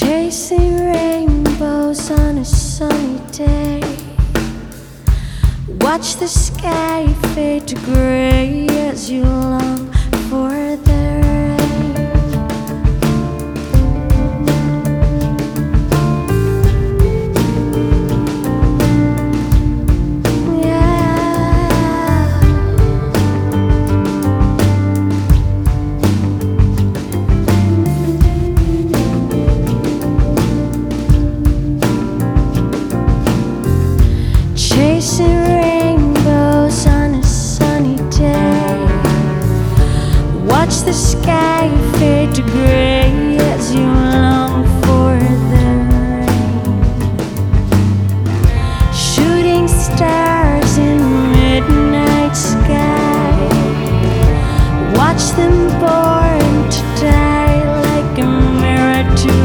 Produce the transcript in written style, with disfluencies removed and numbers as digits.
Chasing rainbows on a sunny day. Watch the sky fade to gray as you long for the rain. Yeah. Chasing rainbows on a sunny day. Watch the sky fade to gray as you long for the rain. Shooting stars in the midnight sky. Watch them born to die like a mirror to